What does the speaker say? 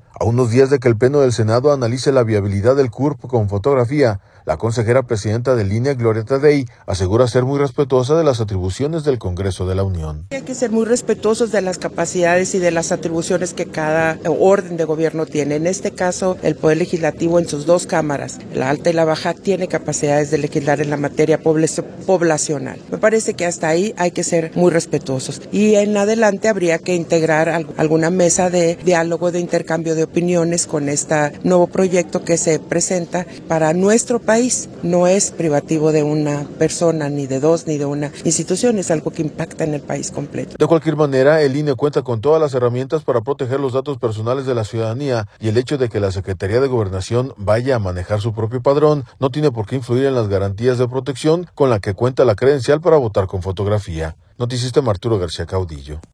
A unos días de que el Pleno del Senado analice la viabilidad del CURP con fotografía, la consejera presidenta del INE, Gloria Tadei, asegura ser muy respetuosa de las atribuciones del Congreso de la Unión. Hay que ser muy respetuosos de las capacidades y de las atribuciones que cada orden de gobierno tiene. En este caso, el Poder Legislativo en sus dos cámaras, la alta y la baja, tiene capacidades de legislar en la materia poblacional. Me parece que hasta ahí hay que ser muy respetuosos. Y en adelante habría que integrar alguna mesa de diálogo, de intercambio de opiniones con este nuevo proyecto que se presenta para nuestro país. No es privativo de una persona, ni de dos, ni de una institución, es algo que impacta en el país completo. De cualquier manera, el INE cuenta con todas las herramientas para proteger los datos personales de la ciudadanía y el hecho de que la Secretaría de Gobernación vaya a manejar su propio padrón no tiene por qué influir en las garantías de protección con la que cuenta la credencial para votar con fotografía. Noticista Arturo García Caudillo.